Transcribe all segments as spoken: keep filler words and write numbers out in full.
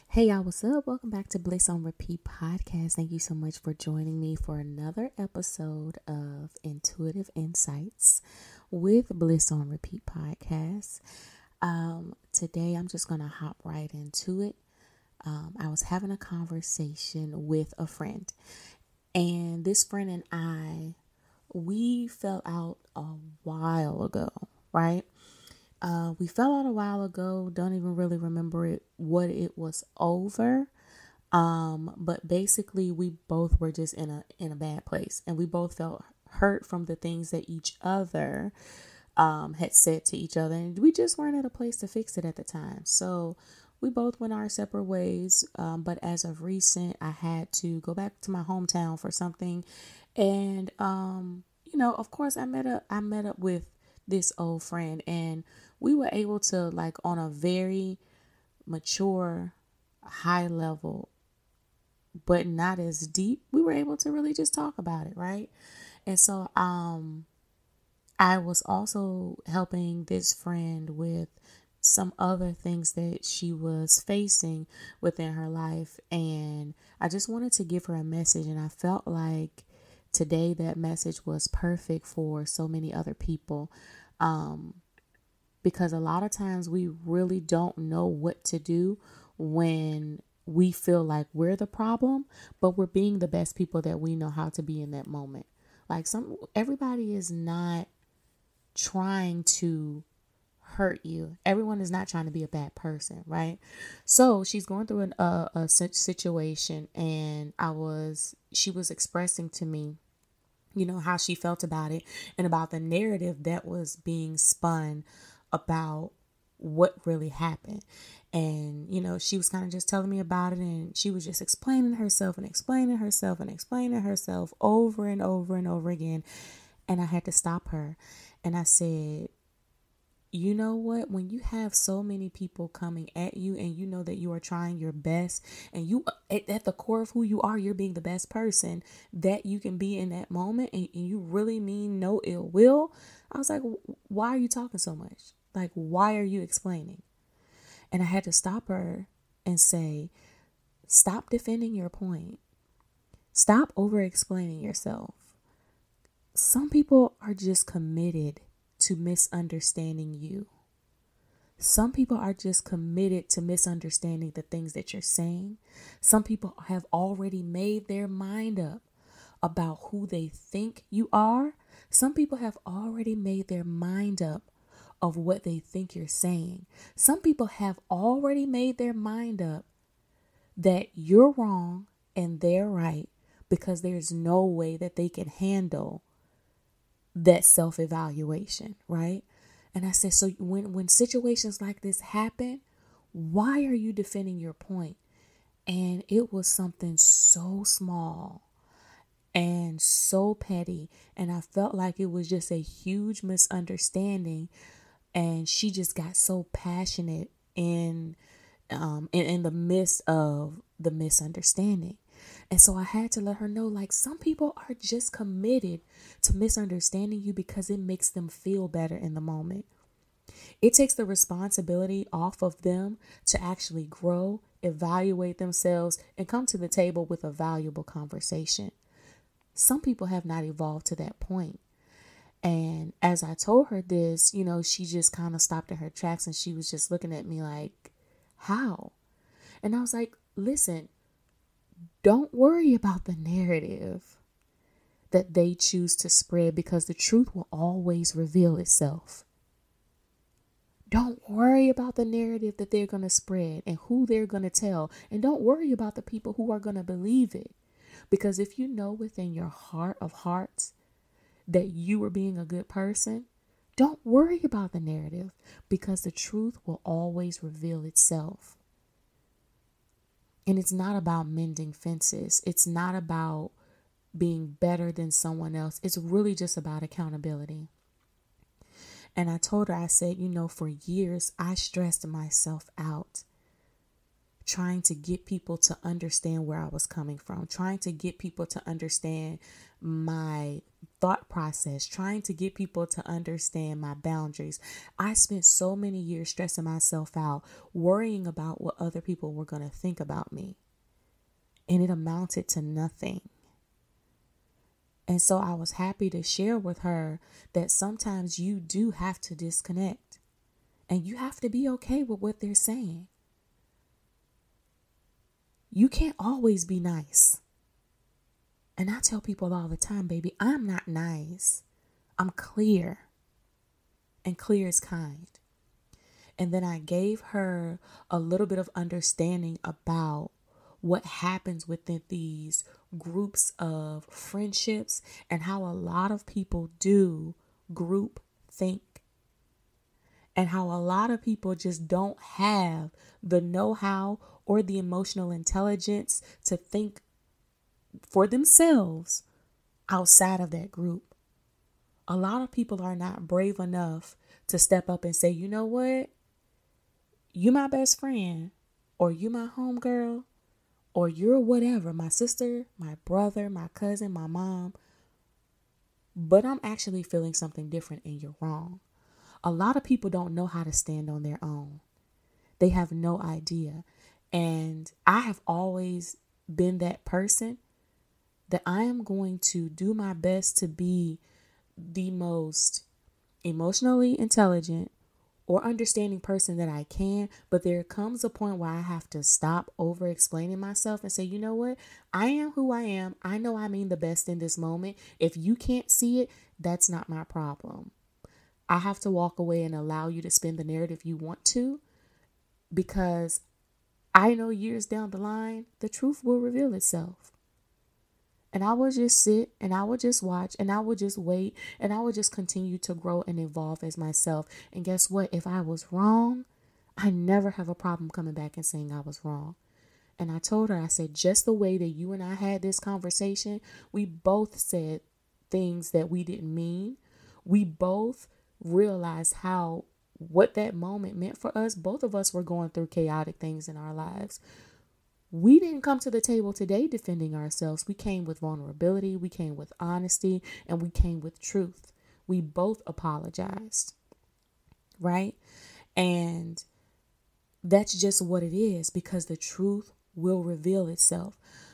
Hey y'all, what's up? Welcome back to Bliss on Repeat podcast. Thank you so much for joining me for another episode of Intuitive Insights with Bliss on Repeat podcast. Um, today I'm just going to hop right into it. Um, I was having a conversation with a friend, and this friend and I, we fell out a while ago, right? Uh, we fell out a while ago. Don't even really remember it, what it was over. Um, but basically we both were just in a, in a bad place, and we both felt hurt from the things that each other, um, had said to each other. And we just weren't at a place to fix it at the time. So we both went our separate ways. Um, but as of recent, I had to go back to my hometown for something. And, um, you know, of course I met up, I met up with this old friend, and we were able to, like, on a very mature, high level, but not as deep, we were able to really just talk about it, right? And so um I was also helping this friend with some other things that she was facing within her life, and I just wanted to give her a message, and I felt like today that message was perfect for so many other people. Um because a lot of times we really don't know what to do when we feel like we're the problem, but we're being the best people that we know how to be in that moment. Like, some everybody is not trying to hurt you. Everyone is not trying to be a bad person, right? So she's going through an, uh, a situation, and I was she was expressing to me, you know, how she felt about it and about the narrative that was being spun about what really happened. And, you know, she was kind of just telling me about it, and she was just explaining herself and explaining herself and explaining herself over and over and over again. And I had to stop her. And I said, you know what? When you have so many people coming at you, and you know that you are trying your best, and you at, at the core of who you are, you're being the best person that you can be in that moment, and, and you really mean no ill will. I was like, why are you talking so much? Like, why are you explaining? And I had to stop her and say, stop defending your point. Stop over explaining yourself. Some people are just committed to misunderstanding you. Some people are just committed to misunderstanding the things that you're saying. Some people have already made their mind up about who they think you are. Some people have already made their mind up of what they think you're saying. Some people have already made their mind up that you're wrong and they're right, because there's no way that they can handle that self-evaluation, right? And I said, so when, when situations like this happen, why are you defending your point? And it was something so small and so petty. And I felt like it was just a huge misunderstanding. And she just got so passionate in, um, in, in the midst of the misunderstanding. And so I had to let her know, like, some people are just committed to misunderstanding you because it makes them feel better in the moment. It takes the responsibility off of them to actually grow, evaluate themselves, and come to the table with a valuable conversation. Some people have not evolved to that point. And as I told her this, you know, she just kind of stopped in her tracks, and she was just looking at me like, how? And I was like, listen, don't worry about the narrative that they choose to spread, because the truth will always reveal itself. Don't worry about the narrative that they're going to spread and who they're going to tell. And don't worry about the people who are going to believe it. Because if you know within your heart of hearts that you are being a good person, don't worry about the narrative, because the truth will always reveal itself. And it's not about mending fences. It's not about being better than someone else. It's really just about accountability. And I told her, I said, you know, for years, I stressed myself out trying to get people to understand where I was coming from, trying to get people to understand my thought process, trying to get people to understand my boundaries. I spent so many years stressing myself out, worrying about what other people were going to think about me. And it amounted to nothing. And so I was happy to share with her that sometimes you do have to disconnect. And you have to be okay with what they're saying. You can't always be nice. And I tell people all the time, baby, I'm not nice. I'm clear. And clear is kind. And then I gave her a little bit of understanding about what happens within these groups of friendships and how a lot of people do group think. And how a lot of people just don't have the know-how or the emotional intelligence to think for themselves outside of that group. A lot of people are not brave enough to step up and say, you know what? You my best friend, or you my homegirl, or you're whatever, my sister, my brother, my cousin, my mom. But I'm actually feeling something different and you're wrong. A lot of people don't know how to stand on their own. They have no idea. And I have always been that person that I am going to do my best to be the most emotionally intelligent or understanding person that I can. But there comes a point where I have to stop over explaining myself and say, you know what? I am who I am. I know I mean the best in this moment. If you can't see it, that's not my problem. I have to walk away and allow you to spin the narrative you want to, because I know years down the line, the truth will reveal itself. And I will just sit and I will just watch and I will just wait and I will just continue to grow and evolve as myself. And guess what? If I was wrong, I never have a problem coming back and saying I was wrong. And I told her, I said, just the way that you and I had this conversation, we both said things that we didn't mean. We both realized how what that moment meant for us. Both of us were going through chaotic things in our lives. We didn't come to the table today defending ourselves. We came with vulnerability. We came with honesty, and we came with truth. We both apologized, right? And that's just what it is, because the truth will reveal itself.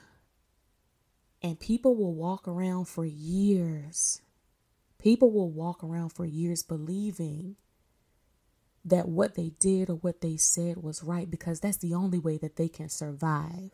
And people will walk around for years. People will walk around for years believing that what they did or what they said was right, because that's the only way that they can survive.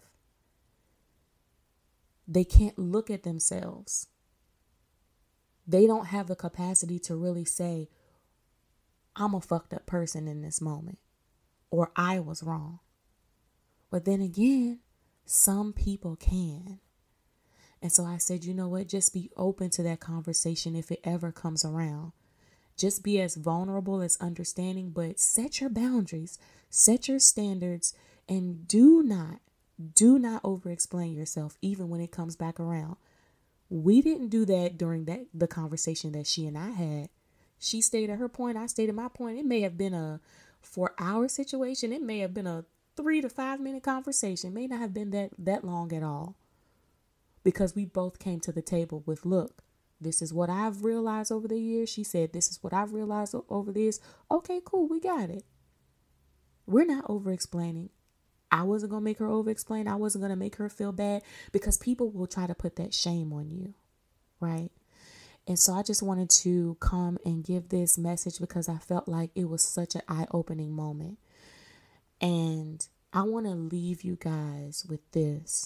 They can't look at themselves. They don't have the capacity to really say, I'm a fucked up person in this moment, or I was wrong. But then again, some people can. And so I said, you know what? Just be open to that conversation if it ever comes around. Just be as vulnerable as understanding, but set your boundaries, set your standards, and do not, do not over-explain yourself, even when it comes back around. We didn't do that during that the conversation that she and I had. She stayed at her point, I stayed at my point. It may have been a four-hour situation. It may have been a three to five-minute conversation. It may not have been that, that long at all. Because we both came to the table with, look, this is what I've realized over the years. She said, this is what I've realized over this. Okay, cool. We got it. We're not over-explaining. I wasn't going to make her over-explain. I wasn't going to make her feel bad, because people will try to put that shame on you, right? And so I just wanted to come and give this message because I felt like it was such an eye-opening moment. And I want to leave you guys with this.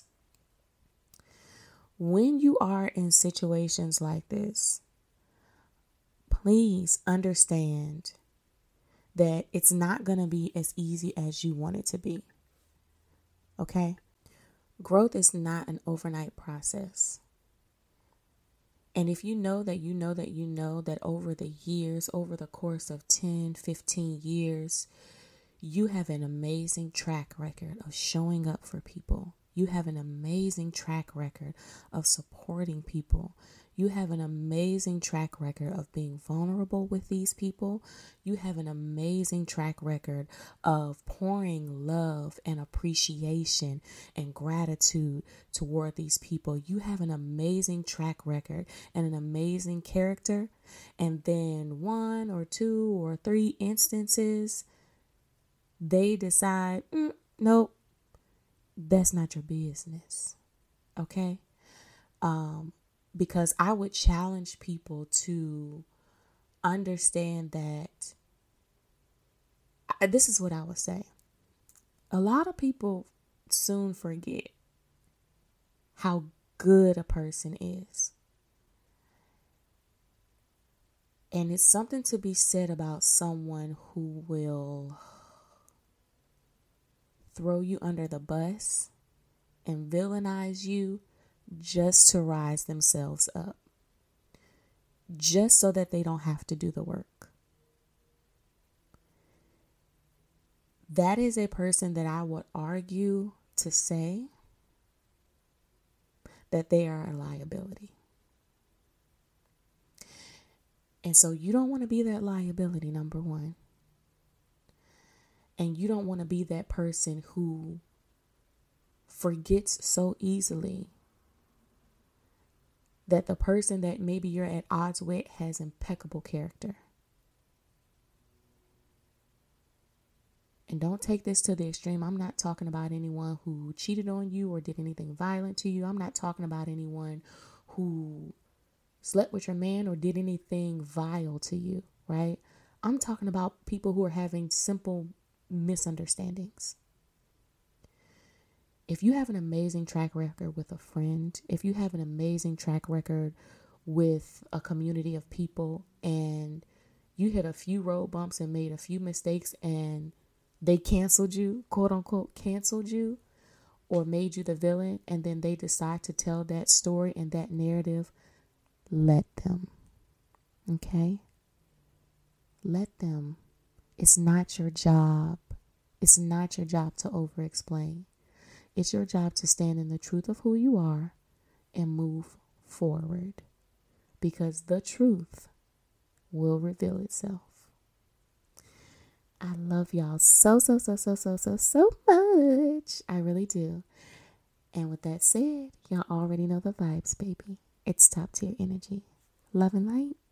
When you are in situations like this, please understand that it's not going to be as easy as you want it to be. Okay? Growth is not an overnight process. And if you know that you know that you know that over the years, over the course of ten, fifteen years, you have an amazing track record of showing up for people. You have an amazing track record of supporting people. You have an amazing track record of being vulnerable with these people. You have an amazing track record of pouring love and appreciation and gratitude toward these people. You have an amazing track record and an amazing character. And then one or two or three instances, they decide, mm, nope, that's not your business. Okay? Um, because I would challenge people to understand that I, this is what I would say. A lot of people soon forget how good a person is. And it's something to be said about someone who will throw you under the bus and villainize you just to rise themselves up, just so that they don't have to do the work. That is a person that I would argue to say that they are a liability. And so you don't want to be that liability, number one. And you don't want to be that person who forgets so easily that the person that maybe you're at odds with has impeccable character. And don't take this to the extreme. I'm not talking about anyone who cheated on you or did anything violent to you. I'm not talking about anyone who slept with your man or did anything vile to you, right? I'm talking about people who are having simple misunderstandings. If you have an amazing track record with a friend, if you have an amazing track record with a community of people and you hit a few road bumps and made a few mistakes and they canceled you, quote unquote, canceled you or made you the villain, and then they decide to tell that story and that narrative, let them. Okay? Let them. It's not your job. It's not your job to over-explain. It's your job to stand in the truth of who you are and move forward, because the truth will reveal itself. I love y'all so, so, so, so, so, so, so much. I really do. And with that said, y'all already know the vibes, baby. It's top tier energy. Love and light.